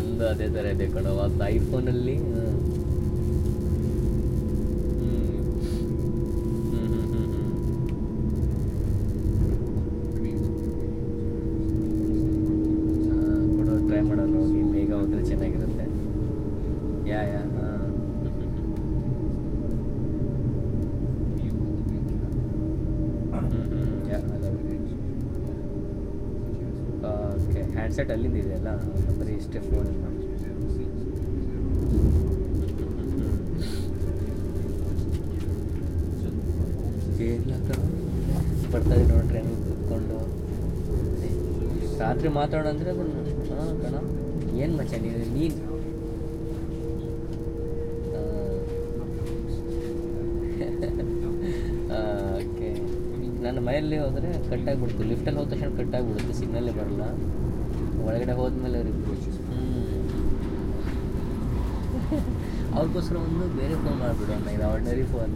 ನಂದು ಅದೇ ಥರ ಇದೆ ಕಣೋ, ಒಂದು ಐಫೋನಲ್ಲಿ ಕೊಡೋ ಟ್ರೈ ಮಾಡೋಣ ಹೋಗಿ, ಬೇಗ ಹೋದರೆ ಚೆನ್ನಾಗಿರುತ್ತೆ. ಯಾ ಓಕೆ, ಹ್ಯಾಂಡ್ಸೆಟ್ ಅಲ್ಲಿಂದ ಇದೆಯಲ್ಲ, ಬರೀ ಇಷ್ಟೇ ಫೋನ್. ಬರ್ತಾರೆ ನೋಡಿ ಟ್ರೈನಲ್ಲಿ ಕೂತ್ಕೊಂಡು ರಾತ್ರಿ ಮಾತಾಡೋಣ ಅಂದರೆ ಅದನ್ನು ಕಣ ಏನು ಮಚ್ಚ ನೀನು ಓಕೆ. ನನ್ನ ಮನೆಯಲ್ಲಿ ಹೋದರೆ ಕಟ್ಟಾಗಿಬಿಡ್ತು, ಲಿಫ್ಟಲ್ಲಿ ಹೋದ ತಕ್ಷಣ ಕಟ್ಟಾಗಿಬಿಡುತ್ತೆ, ಸಿಗ್ನಲ್ಲೇ ಬರಲ್ಲ. ಒಳಗಡೆ ಹೋದ್ಮೇಲೆ ಅವ್ರಿಗೆ ಅವ್ರಿಗೋಸ್ಕರ ಒಂದು ಬೇರೆ ಫೋನ್ ಮಾಡಿಬಿಡೋಣ, ಇದು ಆರ್ಡಿನರಿ ಫೋನ್.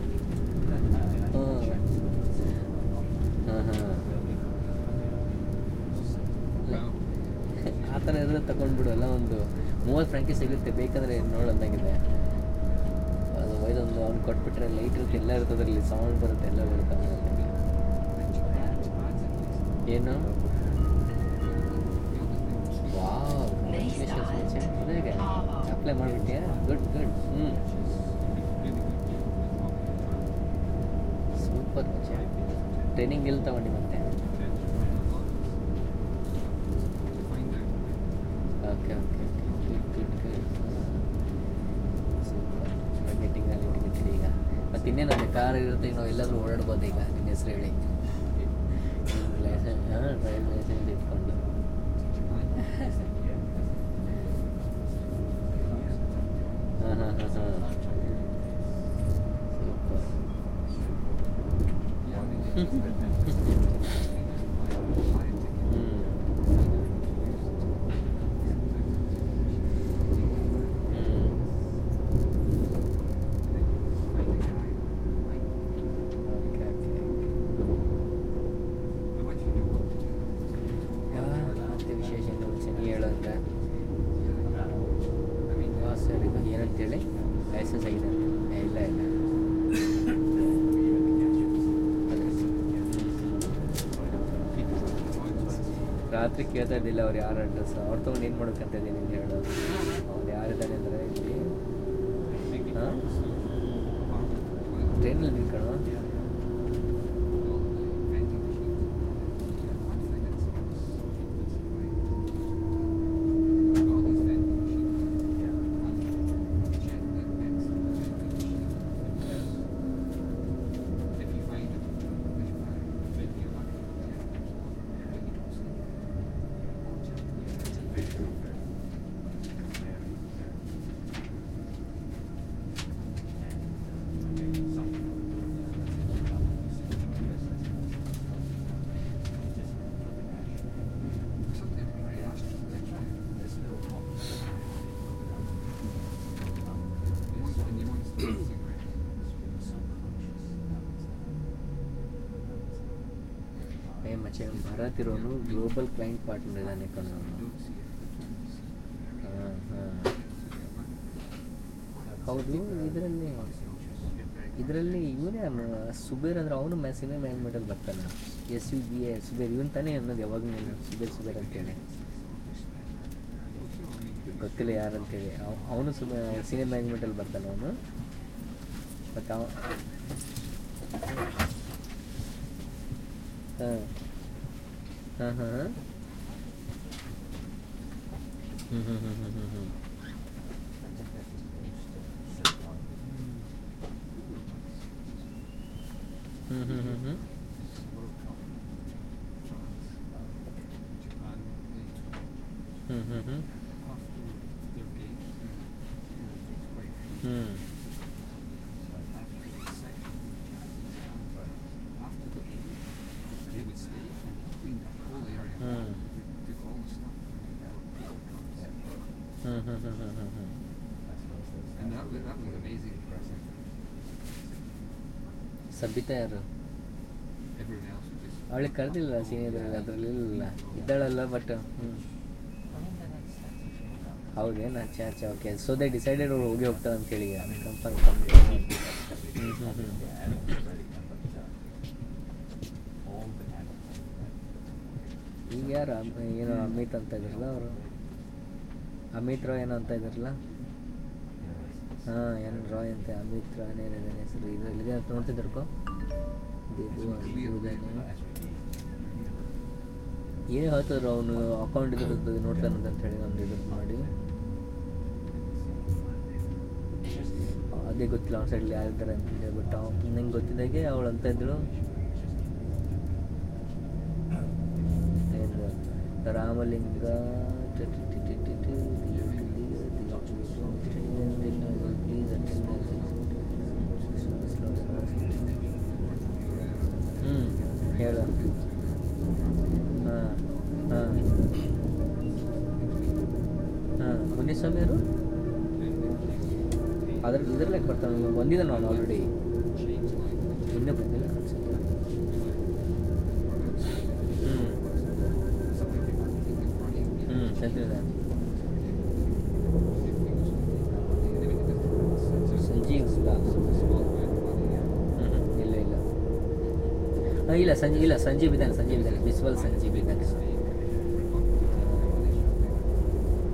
ಆ ಥರ ಇದ್ರೆ ತಗೊಂಡ್ಬಿಡೋಲ್ಲ, ಒಂದು 30 ಫ್ರಾಂಕಿ ಸಿಗುತ್ತೆ, ಬೇಕಂದರೆ ನೋಡೋದಾಗಿದೆ. ಅದು ಒಯ್ದೊಂದು ಅವ್ನು ಕೊಟ್ಬಿಟ್ರೆ ಲೈಟ್ ಇರುತ್ತೆ, ಎಲ್ಲ ಇರ್ತದೆ ಅದರಲ್ಲಿ, ಸೌಂಡ್ ಬರುತ್ತೆ, ಎಲ್ಲ ಬರುತ್ತೆ. ಏನು ವಾವ್, ಹೇಗೆ ಅಪ್ಲೈ ಮಾಡಿಬಿಟ್ಟಿಯಾ? Good good. ಸೂಪರ್ ಮಚ್ಚ. ಟ್ರೈನಿಂಗ್ ಎಲ್ಲಿ ತಗೊಂಡು ಮತ್ತೆ? Okay okay good good good. Super. Ticket ಈಗ ಮತ್ತು ಇನ್ನೇನು ಅದೇ ಕಾರ್ ಇರುತ್ತೆ, ನಾವು ಎಲ್ಲಾದರೂ ಓಡಾಡ್ಬೋದು ಈಗ. ನಿನ್ನ ಹೆಸರು ಹೇಳಿ, ಲೈಸೆನ್ಸ್ ಡ್ರೈವಿಂಗ್ ಲೈಸೆನ್ಸ್ ಇಟ್ಕೊಂಡು. ಮತ್ತೆ ವಿಶೇಷ ಹೇಳೋದ್ರೆ ಸರ್ ಇದು ಏನಂತೇಳಿ ಲೈಸೆನ್ಸ್ ಆಗಿದೆ? ಇಲ್ಲ ಇಲ್ಲ, ರಾತ್ರಿ ಕೇಳ್ತಾ ಇದ್ದಿಲ್ಲ ಅವ್ರು ಯಾರು ಅಡ್ರೆಸ್, ಅವ್ರು ತೊಗೊಂಡು ಏನು ಮಾಡೋಕ್ಕಂತ ಇದ್ದೀನಿ ಹೇಳೋದು. ಅವ್ರು ಯಾರಿದ್ದಾನೆ ಅಂದರೆ ಇಲ್ಲಿ ಟ್ರೈನಲ್ಲಿ ನಿಂತ್ಕೊಳ್ಳೋ. ಮಚ್ಚೆ ಭಾರತ್ ಇರೋನು ಗ್ಲೋಬಲ್ ಕ್ಲೈಂಟ್ ಪಾರ್ಟ್ನರ್ ಇದ್ದಾನೆ ಕಣೋ. ಹೌದು, ಇದರಲ್ಲಿ ಇವನೇ ಸುಬೇರ್ ಅಂದರೆ ಅವನು ಸಿನಿಮಾ ಮ್ಯಾನೇಜ್ಮೆಂಟಲ್ಲಿ ಬರ್ತಾನೆ. SUBA ಸುಬೇರ್, ಇವನು ತಾನೇ ಅನ್ನೋದು ಯಾವಾಗ ನೀನು ಸುಬೇರ್ ಅಂತೇಳಿ ಗೊತ್ತಿಲ್ಲ ಯಾರಂತೇಳಿ. ಅವನು ಸಿನಿಮಾ ಮ್ಯಾನೇಜ್ಮೆಂಟಲ್ಲಿ ಬರ್ತಾನೆ ಅವನು. ಮತ್ತು ಹಾಂ ಹಾಂ ಹಾಂ ಸಬಿತಾ ಯಾರು? ಅವಳಿಗೆ ಕರೆದಿಲ್ಲ ಸೀನಿಯರ್ಗಳಲ್ಲಿ, ಅದರಲ್ಲಿ ಇದ್ದಾಳಲ್ಲ. ಬಟ್ ಹೌದೇನು? ಅಚ್ಚಾ ಅಚ್ಚಾ, ಓಕೆ. ಸೊ ದೇ ಡಿಸೈಡೆಡ್ ಅವ್ರು ಹೋಗಿ ಹೋಗ್ತಾರೆ ಅಂತ ಹೇಳಿ ಕನ್ಫರ್ಮ್. ಈಗ ಯಾರು ಏನೋ ಅಮಿತ್ ಅಂತ ಇದ್ರಲ್ಲ ಅವರು, ಅಮಿತ್ ರಾಯ್ ಏನೋ ಅಂತ ಇದ್ರಲ್ಲ. ಹಾಂ, ಏನು ರಾಯ್ ಅಂತ, ಅಮಿತ್ ರಾಯ್ ಏನಿದೆ ಹೆಸರು. ಇದರಲ್ಲಿದೆ ಅಂತ ನೋಡ್ತಿದ್ರಕೋ. ಏನು ಹೇಳ್ತಿದ್ರು ಅವನು ಅಕೌಂಟ್ ಇದ್ರದ್ದು ನೋಡ್ತಾನಂತ ಹೇಳಿ ಒಂದು ಇದ್ರ ಮಾಡಿ. ಅದೇ ಗೊತ್ತಿಲ್ಲ ಅವ್ನ ಸೈಡ್ಲಿ ಯಾರಿದ್ದಾರೆ ಅಂತ ಹೇಳ್ಬಿಟ್ಟು. ನಂಗೆ ಗೊತ್ತಿದ್ದಾಗೆ ಅವಳು ಅಂತ ಇದ್ಳು, ಏನು ರಾಮಲಿಂಗ ಹೇಳು. ಹಾಂ ಹಾಂ ಹಾಂ, ಮುನಿಸ್ವಾಮಿ ಅವರು ಇದ್ರಲ್ಲೇ ಬರ್ತಾನೆ, ಬಂದಿದ್ದ ನಾನು ಆಲ್ರೆಡಿ, ಇನ್ನೂ ಬಂದಿಲ್ಲ ಅನ್ಸುತ್ತೆ. ಸಂಜೀವ್ ಇಲ್ಲ ಇಲ್ಲ ಸಂಜೀವ್ ಇದ್ದಾನೆ, ವಿಸ್ವಲ್ ಸಂಜೀವ್ ಇದ್ದಾನೆ.